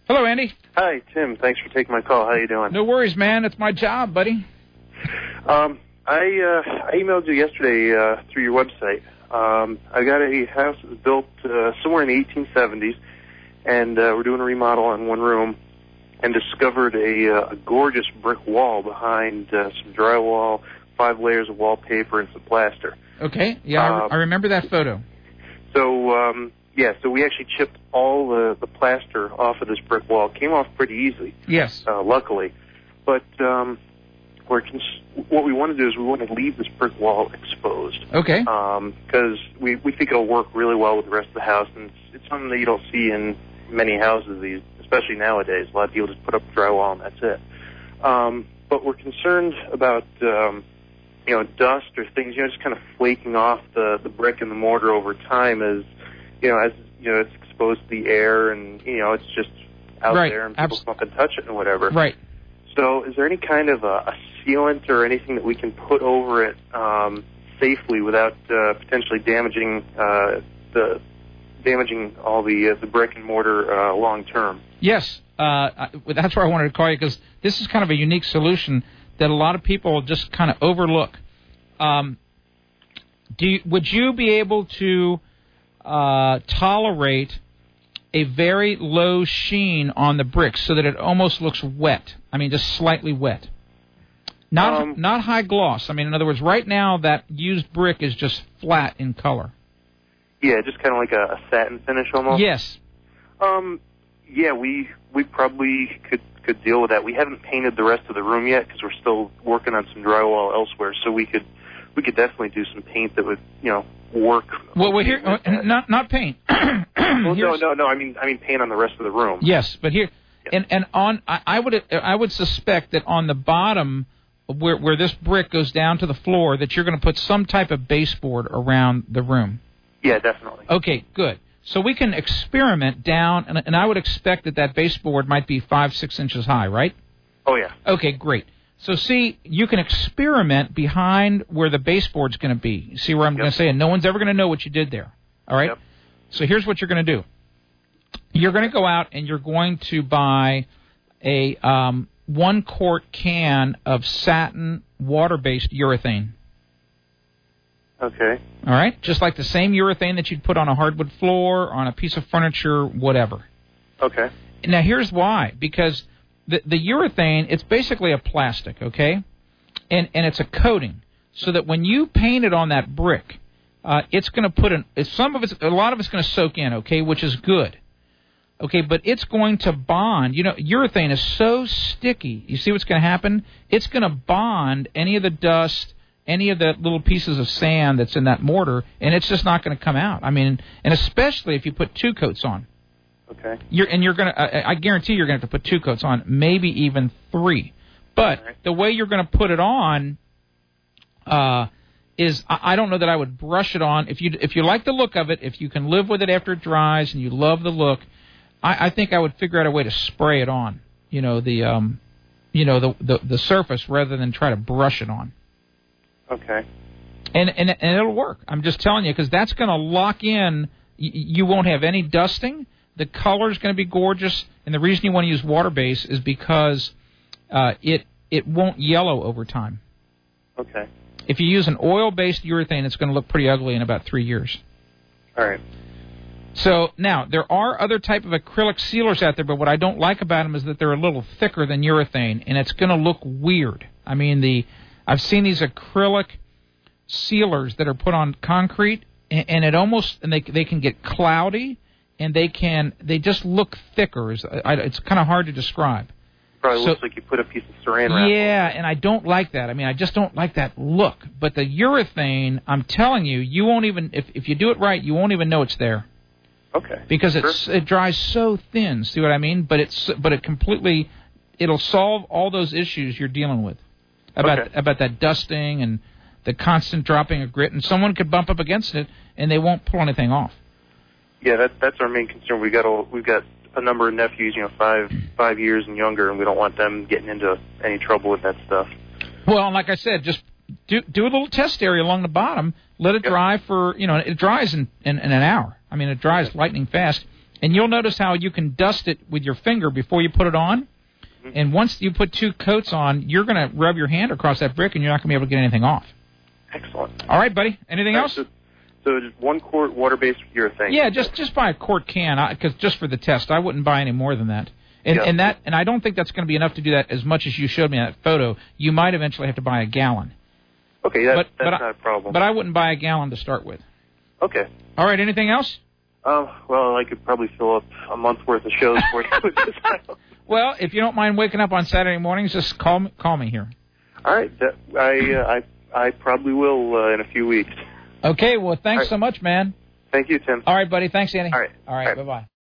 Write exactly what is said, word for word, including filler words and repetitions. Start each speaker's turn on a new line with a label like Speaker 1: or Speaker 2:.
Speaker 1: Hello, Andy.
Speaker 2: Hi, Tim. Thanks for taking my call. How you doing?
Speaker 1: No worries, man. It's my job, buddy.
Speaker 2: Um, I, uh, I emailed you yesterday uh, through your website. Um, I got a house that was built uh, somewhere in the eighteen seventies, and uh, we're doing a remodel on one room, and discovered a, uh, a gorgeous brick wall behind uh, some drywall, five layers of wallpaper, and some plaster.
Speaker 1: Okay. Yeah, I,
Speaker 2: Uh,
Speaker 1: I remember that photo.
Speaker 2: So, um, yeah, so we actually chipped all the, the plaster off of this brick wall. It came off pretty easily.
Speaker 1: Yes.
Speaker 2: Uh, luckily. But um, we're cons- what we want to do is we want to leave this brick wall exposed.
Speaker 1: Okay.
Speaker 2: Because um, we, we think it'll work really well with the rest of the house, and it's, it's something that you don't see in many houses, these, especially nowadays. A lot of people just put up drywall and that's it. Um, but we're concerned about, um, you know, dust or things, you know, just kind of flaking off the, the brick and the mortar over time as, you know, as, you know, it's exposed to the air and, you know, it's just out
Speaker 1: right.
Speaker 2: there and people
Speaker 1: Abs-
Speaker 2: come up and touch it and whatever.
Speaker 1: Right.
Speaker 2: So is there any kind of a, a sealant or anything that we can put over it um, safely without uh, potentially damaging uh, the damaging all the uh, the brick and mortar uh, long term?
Speaker 1: Yes. Uh, I, that's why I wanted to call you, because this is kind of a unique solution that a lot of people just kind of overlook. Um, do you, would you be able to uh, tolerate a very low sheen on the brick so that it almost looks wet? I mean, just slightly wet. Not
Speaker 2: um,
Speaker 1: not high gloss. I mean, in other words, right now that used brick is just flat in color.
Speaker 2: Yeah, just kind of like a, a satin finish almost.
Speaker 1: Yes.
Speaker 2: Um. Yeah, we we probably could could deal with that. We haven't painted the rest of the room yet because we're still working on some drywall elsewhere. So we could we could definitely do some paint that would, you know, work.
Speaker 1: Well, well here, uh, not not paint.
Speaker 2: well, no, no, no. I mean, I mean paint on the rest of the room.
Speaker 1: Yes, but here,
Speaker 2: yeah.
Speaker 1: and and on, I, I would I would suspect that on the bottom, where where this brick goes down to the floor, that you're going to put some type of baseboard around the room.
Speaker 2: Yeah, definitely.
Speaker 1: Okay, good. So we can experiment down, and, and I would expect that that baseboard might be five, six inches high, right?
Speaker 2: Oh, yeah.
Speaker 1: Okay, great. So, see, you can experiment behind where the baseboard's going to be. You see where I'm
Speaker 2: yep.
Speaker 1: going to say? And no one's ever going to know what you did there, all right?
Speaker 2: Yep.
Speaker 1: So here's what you're going to do. You're going to go out and you're going to buy a um, one-quart can of satin water-based urethane.
Speaker 2: Okay.
Speaker 1: All right? Just like the same urethane that you'd put on a hardwood floor, on a piece of furniture, whatever.
Speaker 2: Okay.
Speaker 1: Now, here's why. Because the, the urethane, it's basically a plastic, okay? And and it's a coating. So that when you paint it on that brick, uh, it's going to put an... Some of it's... A lot of it's going to soak in, okay? Which is good. Okay, but it's going to bond. You know, urethane is so sticky. You see what's going to happen? It's going to bond any of the dust, any of the little pieces of sand that's in that mortar, and it's just not going to come out. I mean, and especially if you put two coats on.
Speaker 2: Okay.
Speaker 1: You're, and you're going to, I, I guarantee you're going to have to put two coats on, maybe even three. But
Speaker 2: right.
Speaker 1: the way you're going to put it on uh, is, I, I don't know that I would brush it on. If you if you like the look of it, if you can live with it after it dries and you love the look, I, I think I would figure out a way to spray it on. You know, the um, you know the, the the surface rather than try to brush it on.
Speaker 2: Okay.
Speaker 1: And, and and it'll work. I'm just telling you, because that's going to lock in. Y- you won't have any dusting. The color is going to be gorgeous. And the reason you want to use water-based is because uh, it it won't yellow over time.
Speaker 2: Okay.
Speaker 1: If you use an oil-based urethane, it's going to look pretty ugly in about three years.
Speaker 2: All right.
Speaker 1: So now there are other type of acrylic sealers out there, but what I don't like about them is that they're a little thicker than urethane, and it's going to look weird. I mean, the I've seen these acrylic sealers that are put on concrete, and, and it almost and they they can get cloudy, and they can they just look thicker. It's, it's kind of hard to describe.
Speaker 2: Probably
Speaker 1: so,
Speaker 2: looks like you put a piece of saran wrap.
Speaker 1: Yeah, and I don't like that. I mean, I just don't like that look. But the urethane, I'm telling you, you won't even if if you do it right, you won't even know it's there.
Speaker 2: Okay.
Speaker 1: Because
Speaker 2: sure.
Speaker 1: it's it dries so thin. See what I mean? But it's but it completely it'll solve all those issues you're dealing with about
Speaker 2: okay.
Speaker 1: about that dusting and the constant dropping of grit. And someone could bump up against it and they won't pull anything off.
Speaker 2: Yeah, that that's our main concern. We got a, we've got a number of nephews, you know, five five years and younger, and we don't want them getting into any trouble with that stuff.
Speaker 1: Well, and like I said, just do do a little test area along the bottom. Let it
Speaker 2: yep.
Speaker 1: dry for you know it dries in, in, in an hour. I mean, it dries lightning fast. And you'll notice how you can dust it with your finger before you put it on. Mm-hmm. And once you put two coats on, you're going to rub your hand across that brick, and you're not going to be able to get anything off.
Speaker 2: Excellent.
Speaker 1: All right, buddy. Anything
Speaker 2: right,
Speaker 1: else?
Speaker 2: So, so just one quart water-based urethane.
Speaker 1: Yeah, just just buy a quart can, because just for the test. I wouldn't buy any more than that. And, yeah. and that, and I don't think that's going to be enough to do that as much as you showed me in that photo. You might eventually have to buy a gallon.
Speaker 2: Okay, that,
Speaker 1: but,
Speaker 2: that's
Speaker 1: but
Speaker 2: not
Speaker 1: I,
Speaker 2: a problem.
Speaker 1: But I wouldn't buy a gallon to start with.
Speaker 2: Okay.
Speaker 1: All right, anything else?
Speaker 2: Um, well, I could probably fill up a month's worth of shows for you with this house.
Speaker 1: Well, if you don't mind waking up on Saturday mornings, just call me, call me here.
Speaker 2: All right. That, I, uh, I I probably will uh, in a few weeks.
Speaker 1: Okay, well, thanks
Speaker 2: right.
Speaker 1: so much, man.
Speaker 2: Thank you, Tim.
Speaker 1: All right, buddy. Thanks, Andy.
Speaker 2: All right.
Speaker 1: All right,
Speaker 2: All right.
Speaker 1: bye-bye.